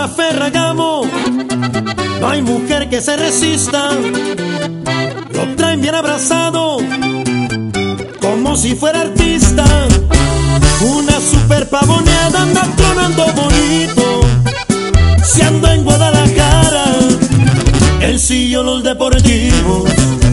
a Ferragamo no hay mujer que se resista. Lo traen bien abrazado, como si fuera artista. Una super pavoneada anda tronando bonito. Si ando en Guadalajara, el sillón los deportivos